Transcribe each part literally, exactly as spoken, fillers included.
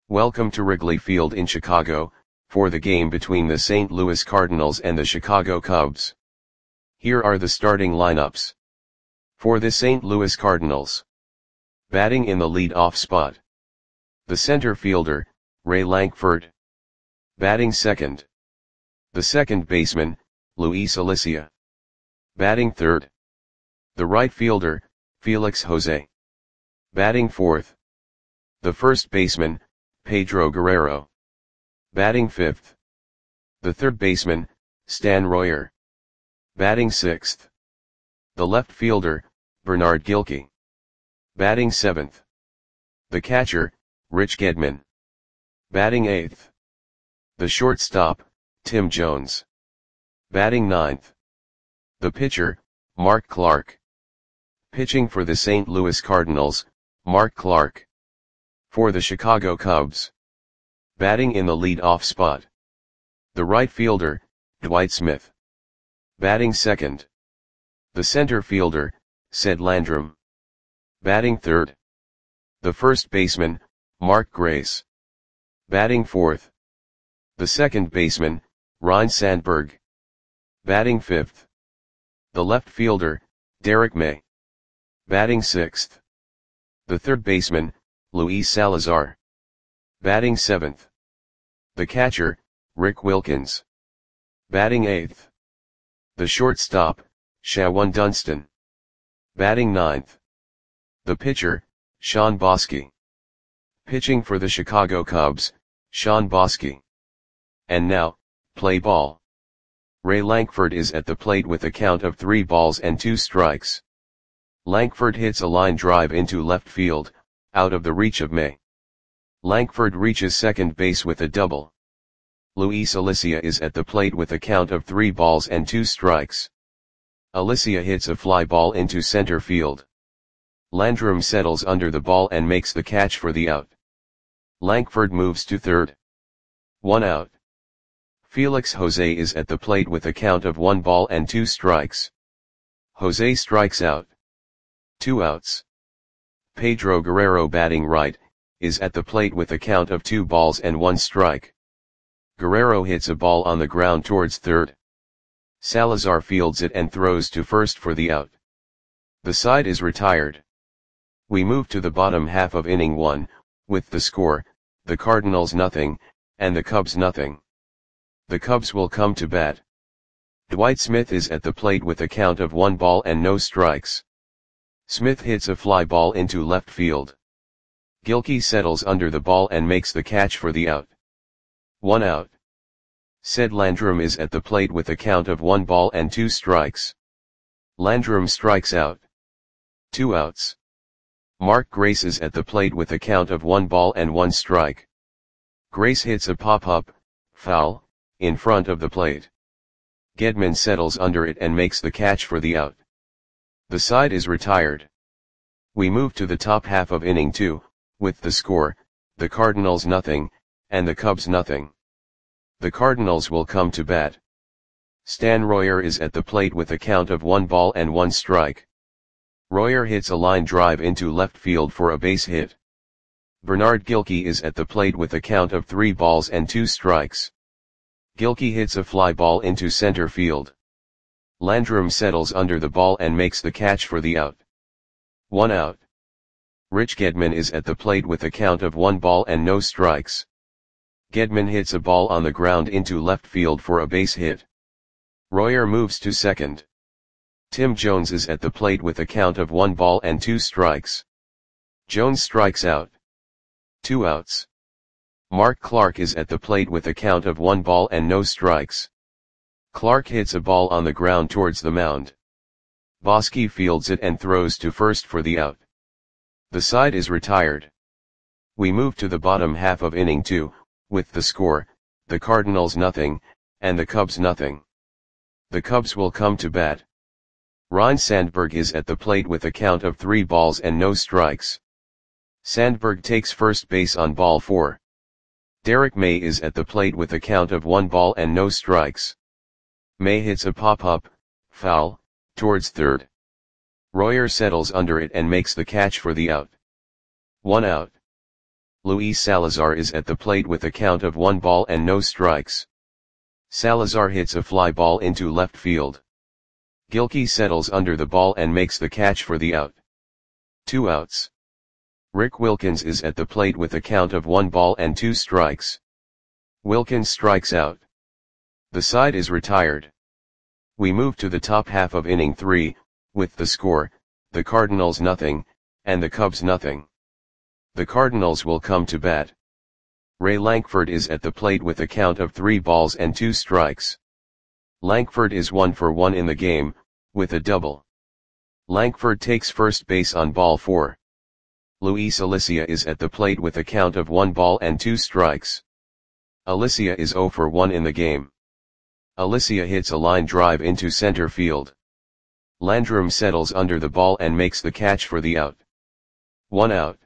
Welcome to Wrigley Field in Chicago, for the game between the Saint Louis Cardinals and the Chicago Cubs. Here are the starting lineups. For the Saint Louis Cardinals. Batting in the lead-off spot. The center fielder, Ray Lankford. Batting second. The second baseman, Luis Alicia. Batting third. The right fielder, Felix Jose. Batting fourth. The first baseman, Pedro Guerrero. Batting fifth. The third baseman, Stan Royer. Batting sixth. The left fielder, Bernard Gilkey. Batting seventh. The catcher, Rich Gedman. Batting eighth. The shortstop, Tim Jones. Batting ninth. The pitcher, Mark Clark. Pitching for the Saint Louis Cardinals, Mark Clark. For the Chicago Cubs. Batting in the lead-off spot. The right fielder, Dwight Smith. Batting second. The center fielder, Ced Landrum. Batting third. The first baseman, Mark Grace. Batting fourth. The second baseman, Ryne Sandberg. Batting fifth. The left fielder, Derek May. Batting sixth. The third baseman, Luis Salazar. Batting seventh. The catcher, Rick Wilkins. Batting eighth. The shortstop, Shawan Dunston. Batting ninth. The pitcher, Shawn Boskie. Pitching for the Chicago Cubs, Shawn Boskie. And now, play ball. Ray Lankford is at the plate with a count of three balls and two strikes. Lankford hits a line drive into left field, out of the reach of May. Lankford reaches second base with a double. Luis Alicia is at the plate with a count of three balls and two strikes. Alicia hits a fly ball into center field. Landrum settles under the ball and makes the catch for the out. Lankford moves to third. One out. Felix Jose is at the plate with a count of one ball and two strikes. Jose strikes out. Two outs. Pedro Guerrero, batting right, is at the plate with a count of two balls and one strike. Guerrero hits a ball on the ground towards third. Salazar fields it and throws to first for the out. The side is retired. We move to the bottom half of inning one, with the score, the Cardinals nothing, and the Cubs nothing. The Cubs will come to bat. Dwight Smith is at the plate with a count of one ball and no strikes. Smith hits a fly ball into left field. Gilkey settles under the ball and makes the catch for the out. One out. Ced Landrum is at the plate with a count of one ball and two strikes. Landrum strikes out. Two outs. Mark Grace is at the plate with a count of one ball and one strike. Grace hits a pop-up, foul, in front of the plate. Gedman settles under it and makes the catch for the out. The side is retired. We move to the top half of inning two, with the score, the Cardinals nothing, and the Cubs nothing. The Cardinals will come to bat. Stan Royer is at the plate with a count of one ball and one strike. Royer hits a line drive into left field for a base hit. Bernard Gilkey is at the plate with a count of three balls and two strikes. Gilkey hits a fly ball into center field. Landrum settles under the ball and makes the catch for the out. One out. Rich Gedman is at the plate with a count of one ball and no strikes. Gedman hits a ball on the ground into left field for a base hit. Royer moves to second. Tim Jones is at the plate with a count of one ball and two strikes. Jones strikes out. Two outs. Mark Clark is at the plate with a count of one ball and no strikes. Clark hits a ball on the ground towards the mound. Boskie fields it and throws to first for the out. The side is retired. We move to the bottom half of inning two, with the score, the Cardinals nothing, and the Cubs nothing. The Cubs will come to bat. Ryne Sandberg is at the plate with a count of three balls and no strikes. Sandberg takes first base on ball four. Derek May is at the plate with a count of one ball and no strikes. May hits a pop-up, foul, towards third. Royer settles under it and makes the catch for the out. One out. Luis Salazar is at the plate with a count of one ball and no strikes. Salazar hits a fly ball into left field. Gilkey settles under the ball and makes the catch for the out. Two outs. Rick Wilkins is at the plate with a count of one ball and two strikes. Wilkins strikes out. The side is retired. We move to the top half of inning three, with the score, the Cardinals nothing, and the Cubs nothing. The Cardinals will come to bat. Ray Lankford is at the plate with a count of three balls and two strikes. Lankford is one for one in the game, with a double. Lankford takes first base on ball four. Luis Alicia is at the plate with a count of one ball and two strikes. Alicia is zero for one in the game. Alicia hits a line drive into center field. Landrum settles under the ball and makes the catch for the out. One out.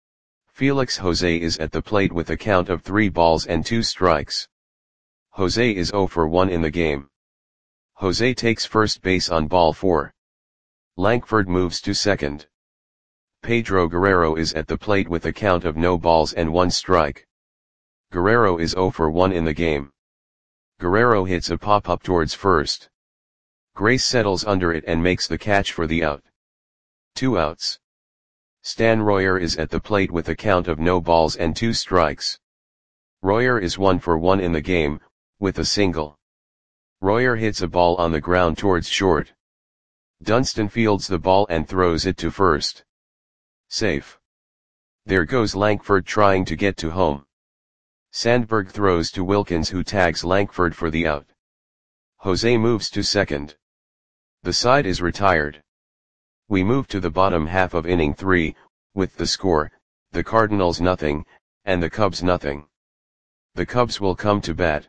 Felix Jose is at the plate with a count of three balls and two strikes. Jose is zero for one in the game. Jose takes first base on ball four. Lankford moves to second. Pedro Guerrero is at the plate with a count of no balls and one strike. Guerrero is zero for one in the game. Guerrero hits a pop-up towards first. Grace settles under it and makes the catch for the out. Two outs. Stan Royer is at the plate with a count of no balls and two strikes. Royer is one for one in the game, with a single. Royer hits a ball on the ground towards short. Dunston fields the ball and throws it to first. Safe. There goes Lankford trying to get to home. Sandberg throws to Wilkins, who tags Lankford for the out. Jose moves to second. The side is retired. We move to the bottom half of inning three, with the score, the Cardinals nothing, and the Cubs nothing. The Cubs will come to bat.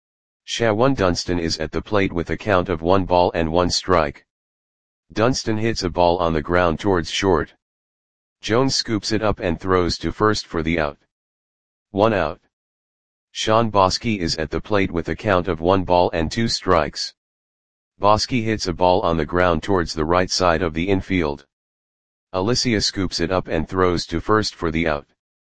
Shawan Dunston is at the plate with a count of one ball and one strike. Dunston hits a ball on the ground towards short. Jones scoops it up and throws to first for the out. One out. Sean Bosky is at the plate with a count of one ball and two strikes. Bosky hits a ball on the ground towards the right side of the infield. Alicia scoops it up and throws to first for the out.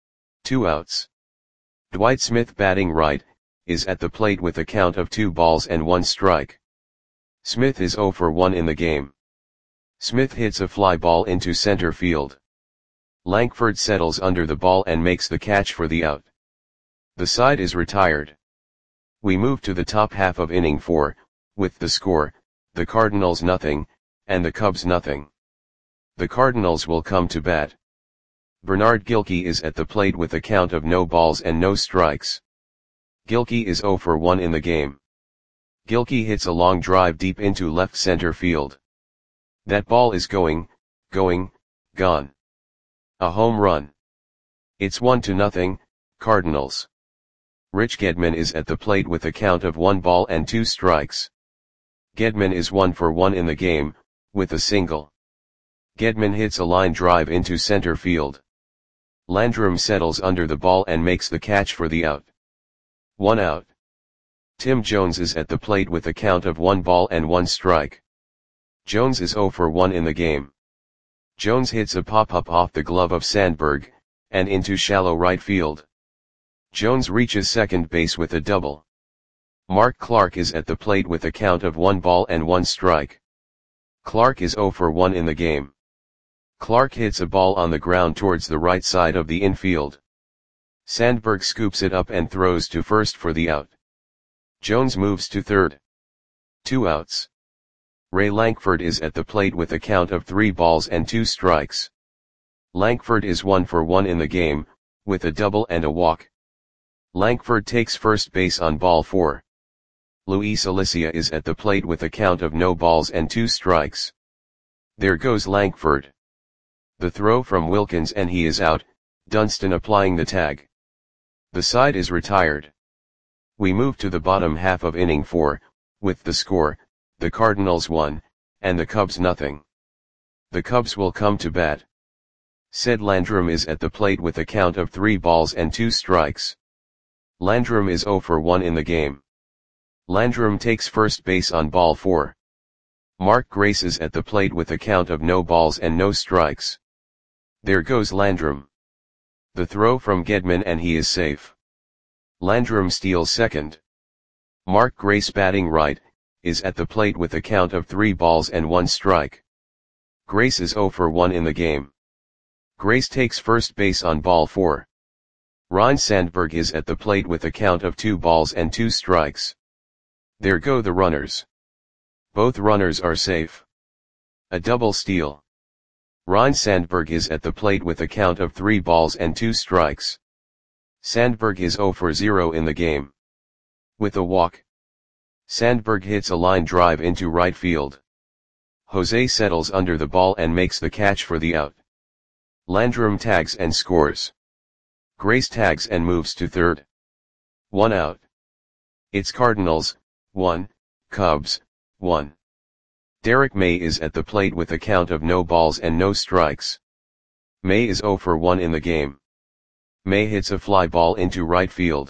Two outs. Dwight Smith, batting right, is at the plate with a count of two balls and one strike. Smith is zero for one in the game. Smith hits a fly ball into center field. Lankford settles under the ball and makes the catch for the out. The side is retired. We move to the top half of inning four, with the score, the Cardinals nothing, and the Cubs nothing. The Cardinals will come to bat. Bernard Gilkey is at the plate with a count of no balls and no strikes. Gilkey is zero for one in the game. Gilkey hits a long drive deep into left center field. That ball is going, going, gone. A home run. It's one to nothing, Cardinals. Rich Gedman is at the plate with a count of one ball and two strikes. Gedman is one for one in the game, with a single. Gedman hits a line drive into center field. Landrum settles under the ball and makes the catch for the out. One out. Tim Jones is at the plate with a count of one ball and one strike. Jones is zero for one in the game. Jones hits a pop-up off the glove of Sandberg, and into shallow right field. Jones reaches second base with a double. Mark Clark is at the plate with a count of one ball and one strike. Clark is zero for one in the game. Clark hits a ball on the ground towards the right side of the infield. Sandberg scoops it up and throws to first for the out. Jones moves to third. Two outs. Ray Lankford is at the plate with a count of three balls and two strikes. Lankford is one for one in the game, with a double and a walk. Lankford takes first base on ball four. Luis Alicia is at the plate with a count of no balls and two strikes. There goes Lankford. The throw from Wilkins and he is out, Dunston applying the tag. The side is retired. We move to the bottom half of inning four, with the score, the Cardinals one, and the Cubs nothing. The Cubs will come to bat. Ced Landrum is at the plate with a count of three balls and two strikes. Landrum is zero for one in the game. Landrum takes first base on ball four. Mark Grace is at the plate with a count of no balls and no strikes. There goes Landrum. The throw from Gedman and he is safe. Landrum steals second. Mark Grace batting right, is at the plate with a count of three balls and one strike. Grace is oh for one in the game. Grace takes first base on ball four. Ryne Sandberg is at the plate with a count of two balls and two strikes. There go the runners. Both runners are safe. A double steal. Ryne Sandberg is at the plate with a count of three balls and two strikes. Sandberg is oh for zero in the game. With a walk, Sandberg hits a line drive into right field. Jose settles under the ball and makes the catch for the out. Landrum tags and scores. Grace tags and moves to third. One out. It's Cardinals, one, Cubs, one. Derek May is at the plate with a count of no balls and no strikes. May is oh for one in the game. May hits a fly ball into right field.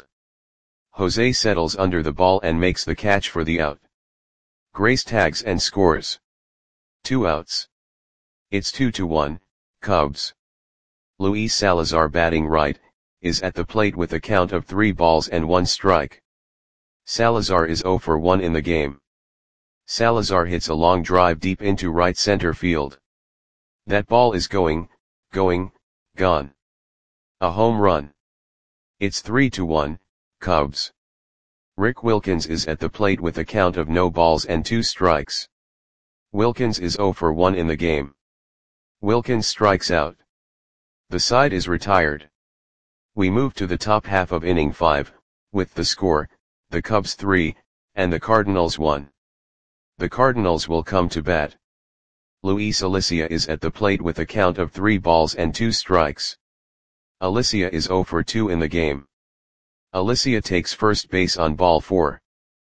Jose settles under the ball and makes the catch for the out. Grace tags and scores. Two outs. It's two to one, Cubs. Luis Salazar batting right, is at the plate with a count of three balls and one strike. Salazar is oh for one in the game. Salazar hits a long drive deep into right center field. That ball is going, going, gone. A home run. It's three to one, Cubs. Rick Wilkins is at the plate with a count of no balls and two strikes. Wilkins is oh for one in the game. Wilkins strikes out. The side is retired. We move to the top half of inning five, with the score, the Cubs three, and the Cardinals one. The Cardinals will come to bat. Luis Alicia is at the plate with a count of three balls and two strikes. Alicia is oh for two in the game. Alicia takes first base on ball four.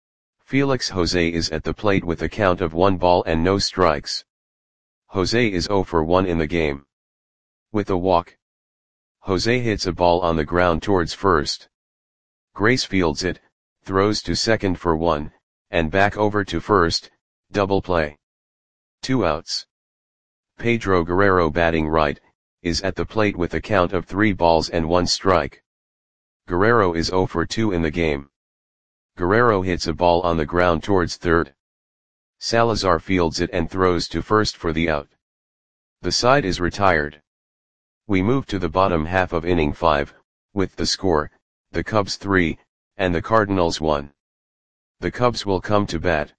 Felix Jose is at the plate with a count of one ball and no strikes. Jose is oh for one in the game. With a walk, Jose hits a ball on the ground towards first. Grace fields it, throws to second for one, and back over to first, double play. Two outs. Pedro Guerrero batting right, is at the plate with a count of three balls and one strike. Guerrero is oh for two in the game. Guerrero hits a ball on the ground towards third. Salazar fields it and throws to first for the out. The side is retired. We move to the bottom half of inning five, with the score, the Cubs three, and the Cardinals one. The Cubs will come to bat.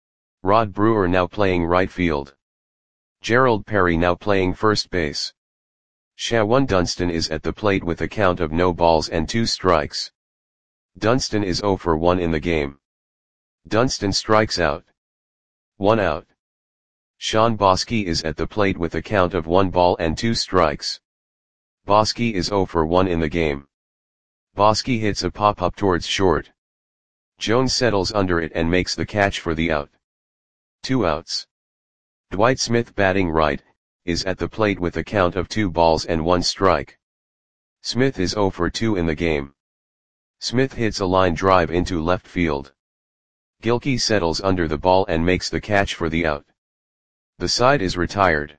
Rod Brewer now playing right field. Gerald Perry now playing first base. Shawan Dunston is at the plate with a count of no balls and two strikes. Dunston is oh for one in the game. Dunston strikes out. One out. Sean Bosky is at the plate with a count of one ball and two strikes. Bosky is oh for one in the game. Bosky hits a pop-up towards short. Jones settles under it and makes the catch for the out. Two outs. Dwight Smith batting right, is at the plate with a count of two balls and one strike. Smith is oh for two in the game. Smith hits a line drive into left field. Gilkey settles under the ball and makes the catch for the out. The side is retired.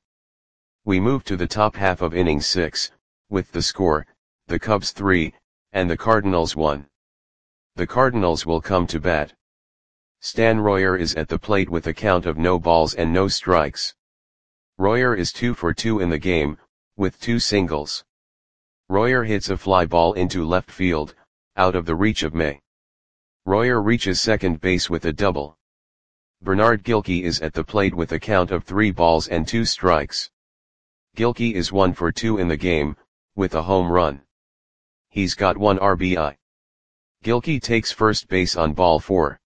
We move to the top half of inning six, with the score, the Cubs three, and the Cardinals one. The Cardinals will come to bat. Stan Royer is at the plate with a count of no balls and no strikes. Royer is two for two in the game, with two singles. Royer hits a fly ball into left field, out of the reach of May. Royer reaches second base with a double. Bernard Gilkey is at the plate with a count of three balls and two strikes. Gilkey is one for two in the game, with a home run. He's got one R B I. Gilkey takes first base on ball four.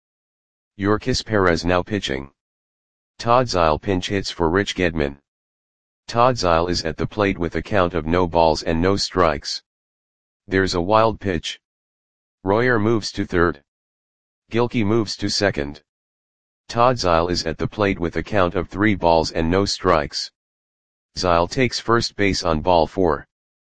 Yorkis Perez now pitching. Todd Zeile pinch hits for Rich Gedman. Todd Zeile is at the plate with a count of no balls and no strikes. There's a wild pitch. Royer moves to third. Gilkey moves to second. Todd Zeile is at the plate with a count of three balls and no strikes. Zeile takes first base on ball four.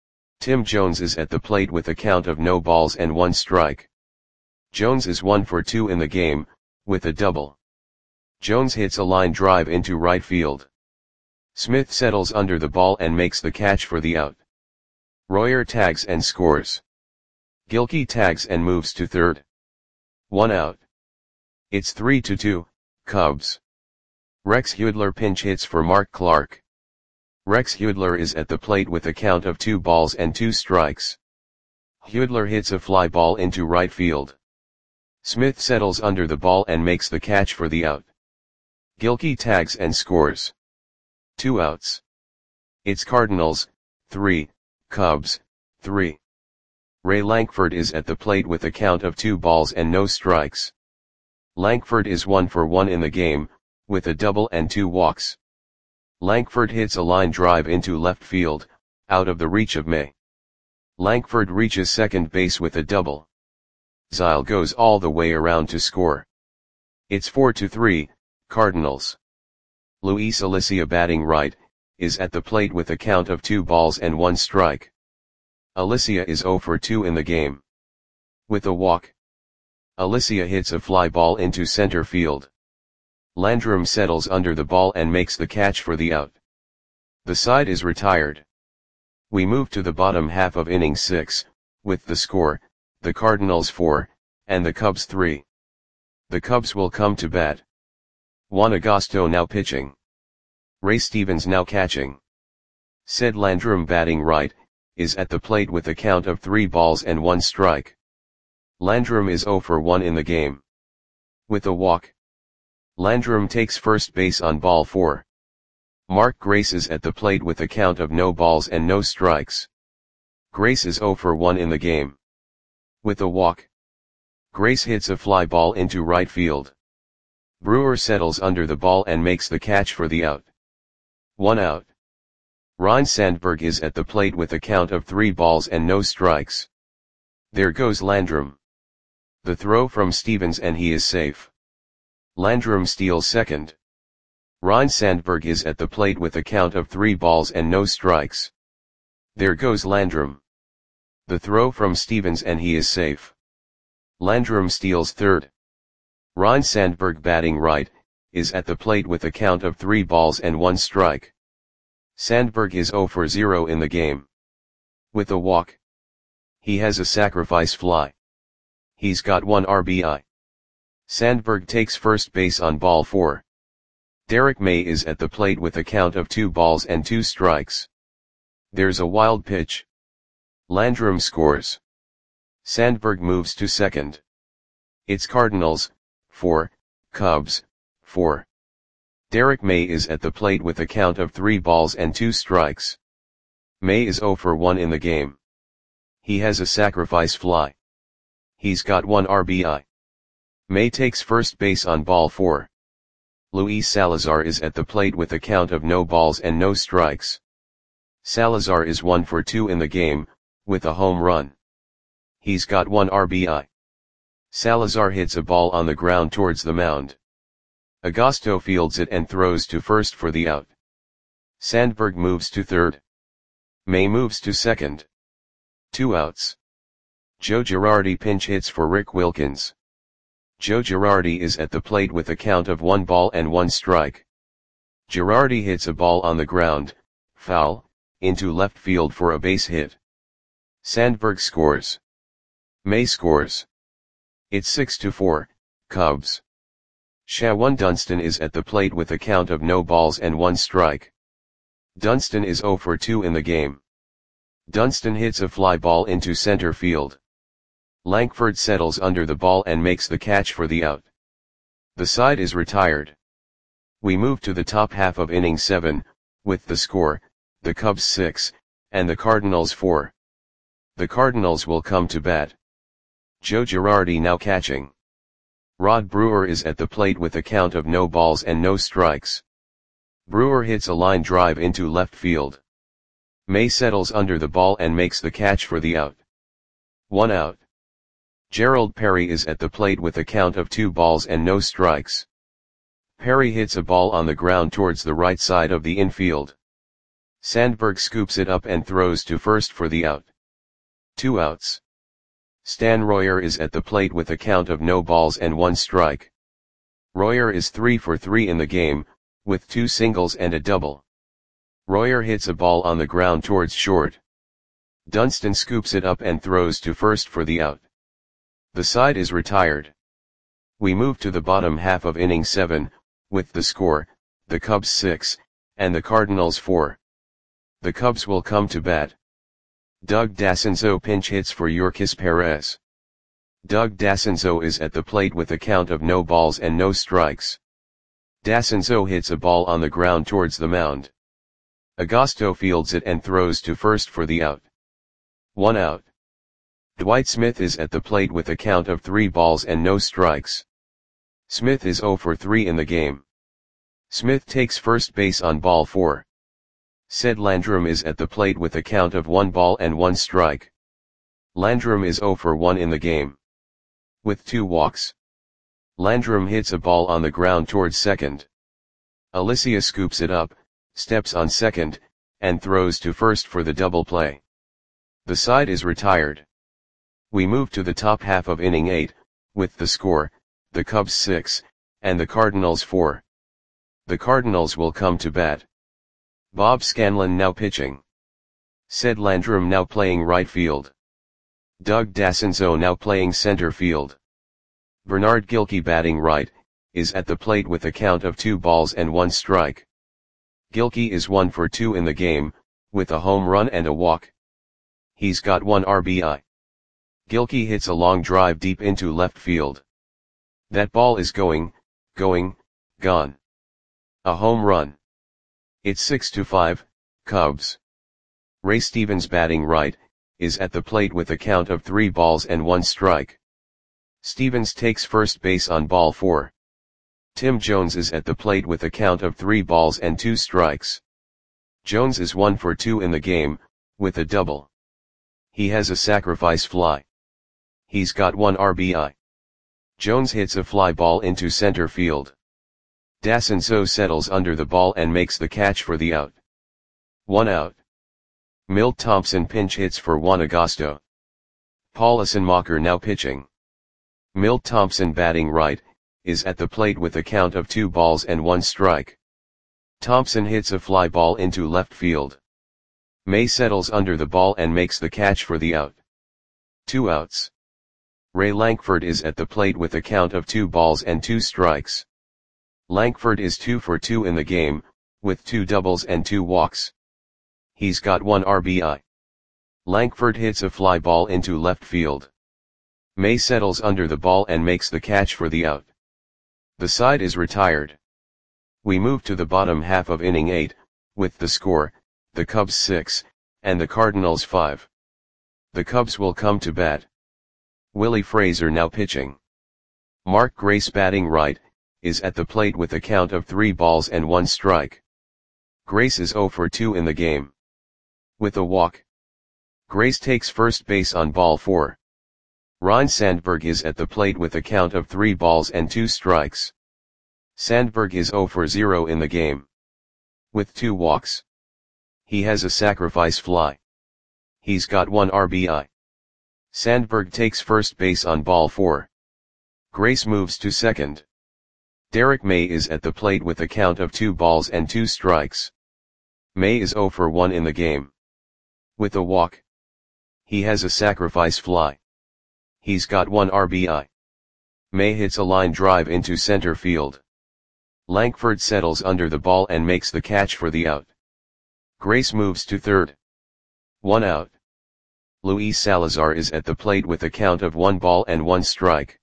Tim Jones is at the plate with a count of no balls and one strike. Jones is one for two in the game, with a double. Jones hits a line drive into right field. Smith settles under the ball and makes the catch for the out. Royer tags and scores. Gilkey tags and moves to third. One out. It's three to two, Cubs. Rex Hudler pinch hits for Mark Clark. Rex Hudler is at the plate with a count of two balls and two strikes. Hudler hits a fly ball into right field. Smith settles under the ball and makes the catch for the out. Gilkey tags and scores. Two outs. It's Cardinals, three, Cubs, three. Ray Lankford is at the plate with a count of two balls and no strikes. Lankford is one for one in the game, with a double and two walks. Lankford hits a line drive into left field, out of the reach of May. Lankford reaches second base with a double. Zyle goes all the way around to score. It's four to three, Cardinals. Luis Alicia batting right, is at the plate with a count of two balls and one strike. Alicia is zero for two in the game. With a walk. Alicia hits a fly ball into center field. Landrum settles under the ball and makes the catch for the out. The side is retired. We move to the bottom half of inning six, with the score, the Cardinals four, and the Cubs three. The Cubs will come to bat. Juan Agosto now pitching. Ray Stevens now catching. Ced Landrum batting right, is at the plate with a count of three balls and one strike. Landrum is zero for one in the game. With a walk. Landrum takes first base on ball four. Mark Grace is at the plate with a count of no balls and no strikes. Grace is zero for one in the game. With a walk. Grace hits a fly ball into right field. Brewer settles under the ball and makes the catch for the out. One out. Ryne Sandberg is at the plate with a count of three balls and no strikes. There goes Landrum. The throw from Stevens and he is safe. Landrum steals second. Ryne Sandberg is at the plate with a count of three balls and no strikes. There goes Landrum. The throw from Stevens and he is safe. Landrum steals third. Ryne Sandberg batting right, is at the plate with a count of three balls and one strike. Sandberg is zero for zero in the game. With a walk. He has a sacrifice fly. He's got one R B I. Sandberg takes first base on ball four. Derek May is at the plate with a count of two balls and two strikes. There's a wild pitch. Landrum scores. Sandberg moves to second. It's Cardinals, four, Cubs, four. Derek May is at the plate with a count of three balls and two strikes. May is zero for one in the game. He has a sacrifice fly. He's got one R B I. May takes first base on ball four. Luis Salazar is at the plate with a count of no balls and no strikes. Salazar is one for two in the game, with a home run. He's got one R B I. Salazar hits a ball on the ground towards the mound. Agosto fields it and throws to first for the out. Sandberg moves to third. May moves to second. Two outs. Joe Girardi pinch hits for Rick Wilkins. Joe Girardi is at the plate with a count of one ball and one strike. Girardi hits a ball on the ground, foul, into left field for a base hit. Sandberg scores. May scores. It's six to four, Cubs. Shawan Dunston is at the plate with a count of no balls and one strike. Dunston is zero for two in the game. Dunston hits a fly ball into center field. Lankford settles under the ball and makes the catch for the out. The side is retired. We move to the top half of inning seven, with the score, the Cubs six, and the Cardinals four. The Cardinals will come to bat. Joe Girardi now catching. Rod Brewer is at the plate with a count of no balls and no strikes. Brewer hits a line drive into left field. May settles under the ball and makes the catch for the out. One out. Gerald Perry is at the plate with a count of two balls and no strikes. Perry hits a ball on the ground towards the right side of the infield. Sandberg scoops it up and throws to first for the out. Two outs. Stan Royer is at the plate with a count of no balls and one strike. Royer is three for three in the game, with two singles and a double. Royer hits a ball on the ground towards short. Dunston scoops it up and throws to first for the out. The side is retired. We move to the bottom half of inning seven, with the score, the Cubs six, and the Cardinals four. The Cubs will come to bat. Doug Dassenzo pinch hits for Yorkis Perez. Doug Dassenzo is at the plate with a count of no balls and no strikes. Dassenzo hits a ball on the ground towards the mound. Agosto fields it and throws to first for the out. One out. Dwight Smith is at the plate with a count of three balls and no strikes. Smith is oh for three in the game. Smith takes first base on ball four. Ced Landrum is at the plate with a count of one ball and one strike. Landrum is oh for one in the game. With two walks. Landrum hits a ball on the ground towards second. Alicia scoops it up, steps on second, and throws to first for the double play. The side is retired. We move to the top half of inning eight, with the score, the Cubs six, and the Cardinals four. The Cardinals will come to bat. Bob Scanlon now pitching. Ced Landrum now playing right field. Doug Dassenzo now playing center field. Bernard Gilkey batting right, is at the plate with a count of two balls and one strike. Gilkey is one for two in the game, with a home run and a walk. He's got one R B I. Gilkey hits a long drive deep into left field. That ball is going, going, gone. A home run. It's six to five, Cubs. Ray Stevens batting right, is at the plate with a count of three balls and one strike. Stevens takes first base on ball four. Tim Jones is at the plate with a count of three balls and two strikes. Jones is one for two in the game, with a double. He has a sacrifice fly. He's got one R B I. Jones hits a fly ball into center field. Dassenzo settles under the ball and makes the catch for the out. One out. Milt Thompson pinch hits for Juan Agosto. Paul Assenmacher now pitching. Milt Thompson batting right, is at the plate with a count of two balls and one strike. Thompson hits a fly ball into left field. May settles under the ball and makes the catch for the out. Two outs. Ray Lankford is at the plate with a count of two balls and two strikes. Lankford is two for two in the game, with two doubles and two walks. He's got one R B I. Lankford hits a fly ball into left field. May settles under the ball and makes the catch for the out. The side is retired. We move to the bottom half of inning eight, with the score, the Cubs six, and the Cardinals five. The Cubs will come to bat. Willie Fraser now pitching. Mark Grace batting right, is at the plate with a count of three balls and one strike. Grace is oh for two in the game. With a walk. Grace takes first base on ball four. Ryne Sandberg is at the plate with a count of three balls and two strikes. Sandberg is oh for zero in the game. With two walks. He has a sacrifice fly. He's got one R B I. Sandberg takes first base on ball four. Grace moves to second. Derek May is at the plate with a count of two balls and two strikes. May is oh for one in the game. With a walk. He has a sacrifice fly. He's got one R B I. May hits a line drive into center field. Lankford settles under the ball and makes the catch for the out. Grace moves to third. One out. Luis Salazar is at the plate with a count of one ball and one strike.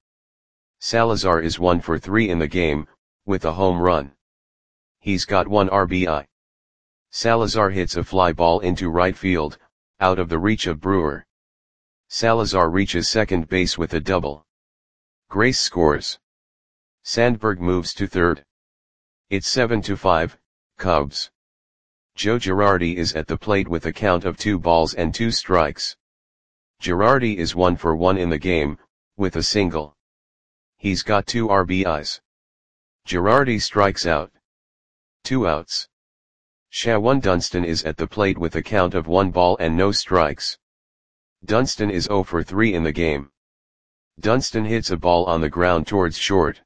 Salazar is one for three in the game, with a home run. He's got one R B I. Salazar hits a fly ball into right field, out of the reach of Brewer. Salazar reaches second base with a double. Grace scores. Sandberg moves to third. It's seven to five, Cubs. Joe Girardi is at the plate with a count of two balls and two strikes. Girardi is one for one in the game, with a single. He's got two R B Is. Girardi strikes out. Two outs. Shawan Dunston is at the plate with a count of one ball and no strikes. Dunston is oh for three in the game. Dunston hits a ball on the ground towards short.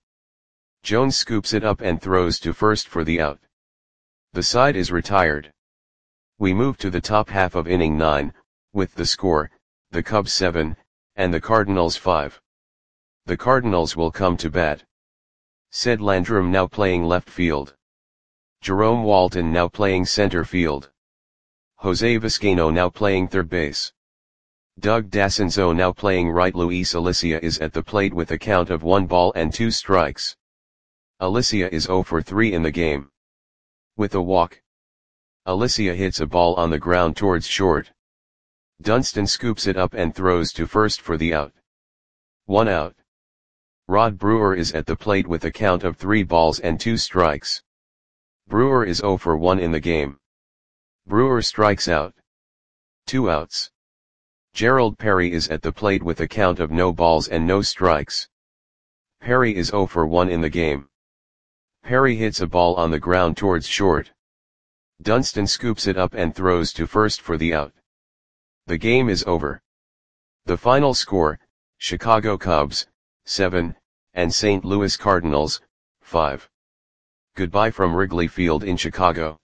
Jones scoops it up and throws to first for the out. The side is retired. We move to the top half of inning nine, with the score, the Cubs seven, and the Cardinals five. The Cardinals will come to bat. Ced Landrum now playing left field. Jerome Walton now playing center field. Jose Vizcaino now playing third base. Doug Dascenzo now playing right. Luis Alicia is at the plate with a count of one ball and two strikes. Alicia is zero for three in the game. With a walk. Alicia hits a ball on the ground towards short. Dunston scoops it up and throws to first for the out. One out. Rod Brewer is at the plate with a count of three balls and two strikes. Brewer is zero for one in the game. Brewer strikes out. Two outs. Gerald Perry is at the plate with a count of no balls and no strikes. Perry is zero for one in the game. Perry hits a ball on the ground towards short. Dunston scoops it up and throws to first for the out. The game is over. The final score, Chicago Cubs, seven, and Saint Louis Cardinals, five. Goodbye from Wrigley Field in Chicago.